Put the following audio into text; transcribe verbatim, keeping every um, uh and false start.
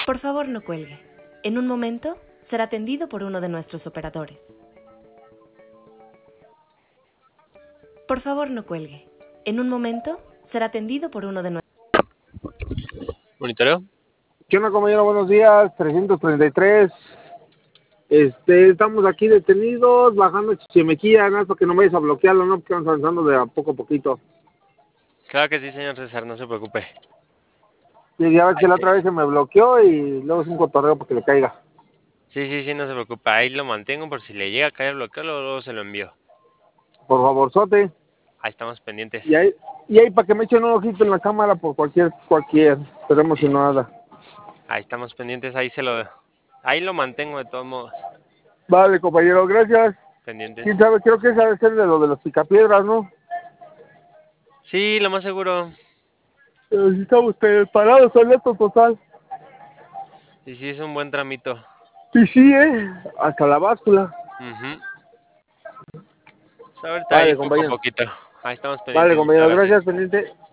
Por favor, no cuelgue. En un momento será atendido por uno de nuestros operadores. Por favor, no cuelgue. En un momento será atendido por uno de nuestros... ¿Monitoreo? ¿Qué onda, compañero? Buenos días, trescientos treinta y tres. Este, estamos aquí detenidos, bajando Chichimequilla, nada más para que no vayas a bloquearlo, ¿no? Porque vamos avanzando de a poco a poquito. Claro que sí, señor César, no se preocupe. Sí, ya ves Ahí que la se- otra vez se me bloqueó y luego es un cotorreo para que le caiga. Sí, sí, sí, no se preocupe. Ahí lo mantengo por si le llega a caer el bloqueo, luego, luego se lo envío. Por favorzote. Ahí estamos pendientes. Y ahí, y ahí para que me echen un ojito en la cámara por cualquier, cualquier. Esperemos si Sí, no nada. ahí estamos pendientes, ahí se lo... Ahí lo mantengo de todos modos. Vale, compañero, gracias. Pendientes. ¿Quién sabe? Creo que esa debe ser de lo de los picapiedras, ¿no? Sí, lo más seguro. Pero si estamos parados, soleto total. Y sí, es un buen tramito. Sí, sí, ¿eh? Hasta la báscula. Ujú. Pues ahorita ahí Vale, poco a compañero. poquito. Ahí estamos Vale, pendientes, muchas compañero, gracias, gracias. pendiente.